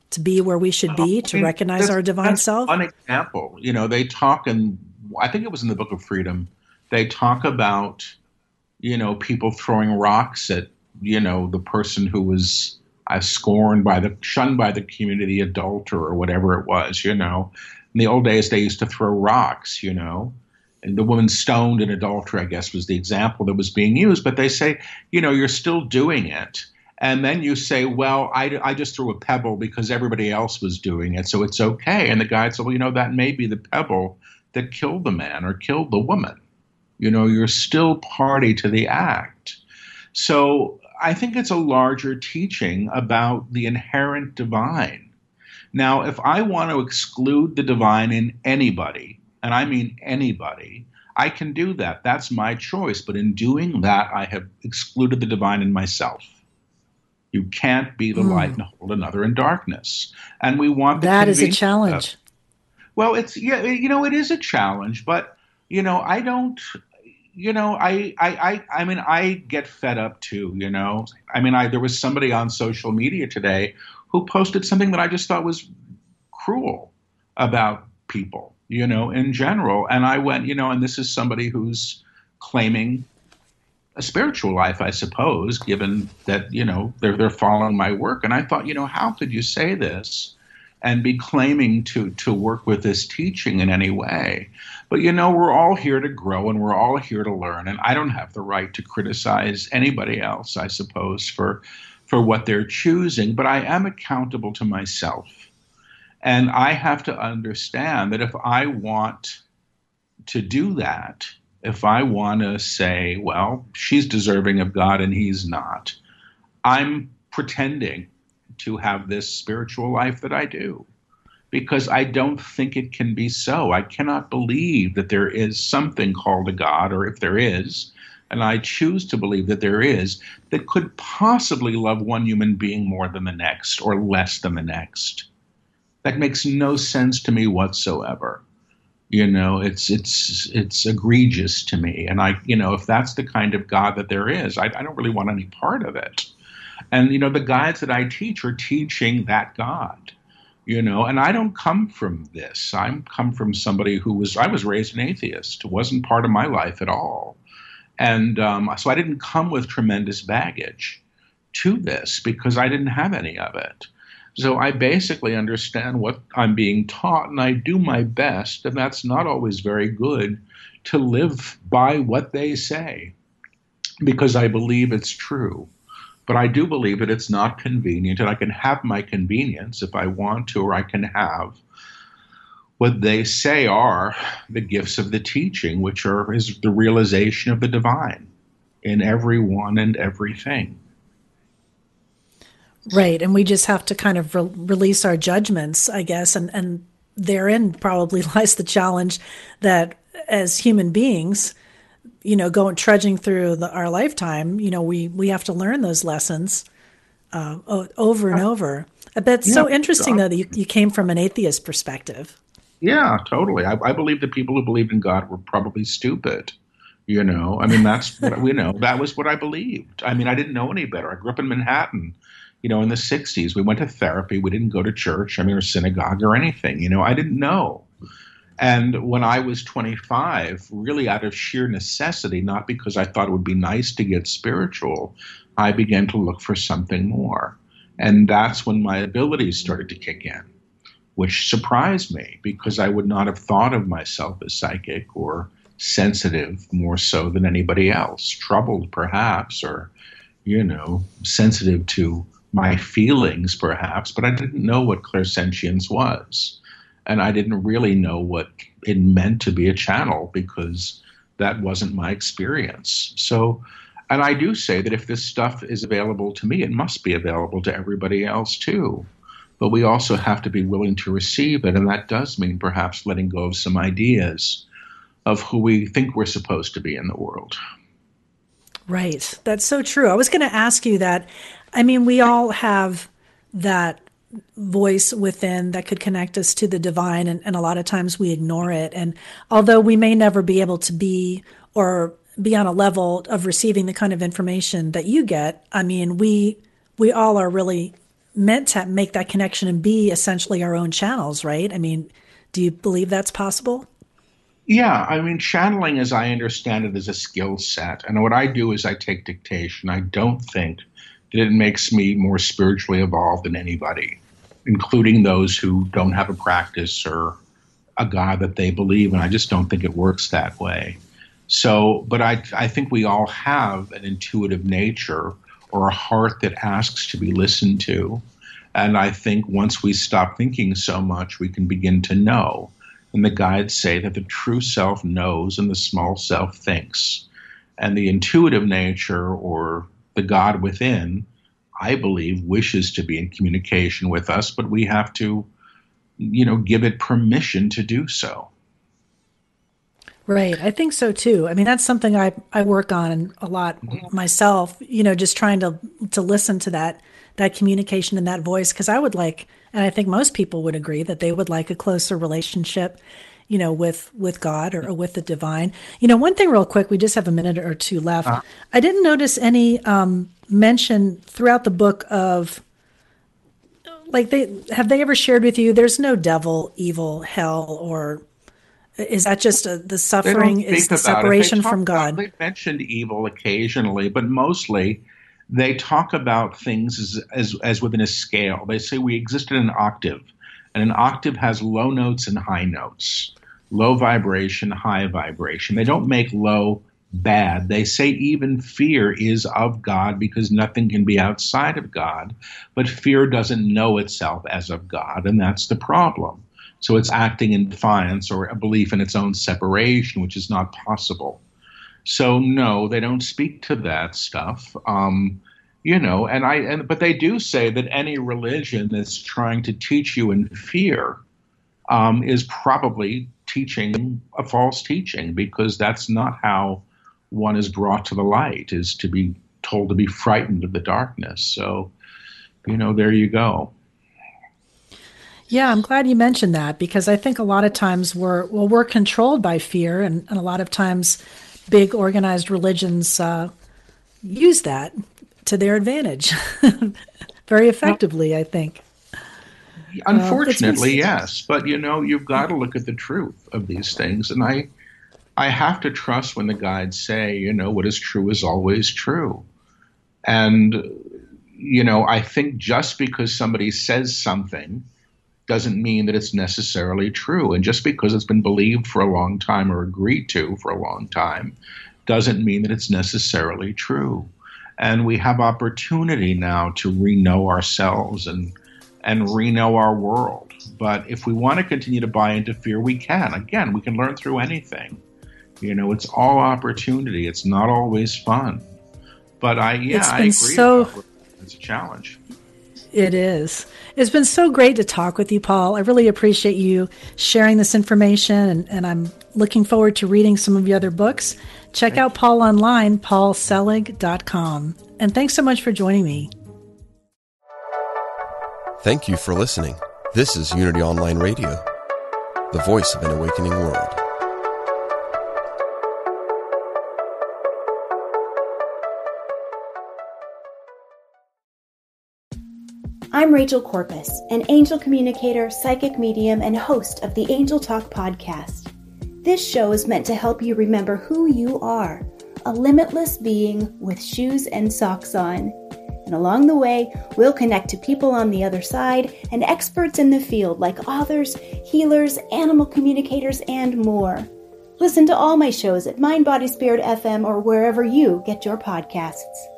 to be where we should be, to recognize our divine self? One example, they talk, and I think it was in the Book of Freedom, they talk about, people throwing rocks at, the person who was shunned by the community, adulterer or whatever it was, In the old days, they used to throw rocks, and the woman stoned in adultery, I guess, was the example that was being used. But they say, you're still doing it. And then you say, well, I just threw a pebble because everybody else was doing it, so it's okay. And the guy said, well, that may be the pebble that killed the man or killed the woman. You're still party to the act. So I think it's a larger teaching about the inherent divine. Now, if I want to exclude the divine in anybody, and I mean anybody, I can do that. That's my choice. But in doing that, I have excluded the divine in myself. You can't be the light and hold another in darkness. And we want that is a challenge. Well, it is a challenge, but I don't, I get fed up too, there was somebody on social media today who posted something that I just thought was cruel about people, in general. And I went, and this is somebody who's claiming a spiritual life, I suppose, given that, they're following my work. And I thought, how could you say this and be claiming to work with this teaching in any way? But, we're all here to grow and we're all here to learn. And I don't have the right to criticize anybody else, I suppose, for what they're choosing. But I am accountable to myself. And I have to understand that if I want to do that, if I want to say, well, she's deserving of God and he's not, I'm pretending to have this spiritual life that I do, because I don't think it can be so. I cannot believe that there is something called a God, or if there is, and I choose to believe that there is, that could possibly love one human being more than the next or less than the next. That makes no sense to me whatsoever. It's egregious to me. And if that's the kind of God that there is, I don't really want any part of it. And, the guides that I teach are teaching that God, and I don't come from this. I come from somebody I was raised an atheist. It wasn't part of my life at all. And so I didn't come with tremendous baggage to this because I didn't have any of it. So I basically understand what I'm being taught, and I do my best, and that's not always very good, to live by what they say, because I believe it's true. But I do believe that it's not convenient, and I can have my convenience if I want to, or I can have what they say are the gifts of the teaching, which is the realization of the divine in everyone and everything. Right. And we just have to kind of release our judgments, I guess. And therein probably lies the challenge that as human beings, going trudging through our lifetime, we have to learn those lessons over and over. But it's so interesting, though, that you came from an atheist perspective. Yeah, totally. I believe the people who believed in God were probably stupid. That's what, that was what I believed. I didn't know any better. I grew up in Manhattan. In the 60s, we went to therapy. We didn't go to church, or synagogue or anything. I didn't know. And when I was 25, really out of sheer necessity, not because I thought it would be nice to get spiritual, I began to look for something more. And that's when my abilities started to kick in, which surprised me because I would not have thought of myself as psychic or sensitive more so than anybody else, troubled perhaps, or, sensitive to my feelings perhaps, but I didn't know what clairsentience was. And I didn't really know what it meant to be a channel because that wasn't my experience. So, and I do say that if this stuff is available to me, it must be available to everybody else too. But we also have to be willing to receive it. And that does mean perhaps letting go of some ideas of who we think we're supposed to be in the world. Right. That's so true. I was going to ask you that. We all have that voice within that could connect us to the divine, and a lot of times we ignore it. And although we may never be able to be on a level of receiving the kind of information that you get, we all are really meant to make that connection and be essentially our own channels, right? I mean, do you believe that's possible? Yeah, I mean, channeling, as I understand it, is a skill set. And what I do is I take dictation. I don't think that it makes me more spiritually evolved than anybody, including those who don't have a practice or a God that they believe in. I just don't think it works that way. So, but I think we all have an intuitive nature or a heart that asks to be listened to. And I think once we stop thinking so much, we can begin to know. And the guides say that the true self knows and the small self thinks. And the intuitive nature, or the God within, I believe, wishes to be in communication with us, but we have to, give it permission to do so. Right. I think so too. I mean, that's something I work on a lot myself, just trying to listen to that communication and that voice. Cause I would like, and I think most people would agree that they would like a closer relationship, with God or with the divine. One thing real quick, we just have a minute or two left. I didn't notice any mention throughout the book of, have they ever shared with you, there's no devil, evil, hell, or is that just the suffering is the separation from God? They mentioned evil occasionally, but mostly they talk about things as within a scale. They say we exist in an octave, and an octave has low notes and high notes, low vibration, high vibration. They don't make low bad. They say even fear is of God because nothing can be outside of God, but fear doesn't know itself as of God, and that's the problem. So it's acting in defiance or a belief in its own separation, which is not possible. So no, they don't speak to that stuff. But they do say that any religion that's trying to teach you in fear is probably teaching a false teaching, because that's not how one is brought to the light, is to be told to be frightened of the darkness. So, there you go. Yeah, I'm glad you mentioned that, because I think a lot of times we're controlled by fear, and a lot of times big organized religions use that to their advantage very effectively, I think. Unfortunately, yes. But, you've got to look at the truth of these things. And I have to trust when the guides say, what is true is always true. And, I think just because somebody says something doesn't mean that it's necessarily true. And just because it's been believed for a long time or agreed to for a long time doesn't mean that it's necessarily true. And we have opportunity now to re-know ourselves and re-know our world. But if we want to continue to buy into fear, we can. Again, we can learn through anything. It's all opportunity. It's not always fun. But I agree. It's a challenge. It is. It's been so great to talk with you, Paul. I really appreciate you sharing this information, and I'm looking forward to reading some of your other books. Check out Paul online, paulselig.com. And thanks so much for joining me. Thank you for listening. This is Unity Online Radio, the voice of an awakening world. I'm Rachel Corpus, an angel communicator, psychic medium, and host of the Angel Talk podcast. This show is meant to help you remember who you are, a limitless being with shoes and socks on. And along the way, we'll connect to people on the other side and experts in the field like authors, healers, animal communicators, and more. Listen to all my shows at Mind, Body, Spirit FM or wherever you get your podcasts.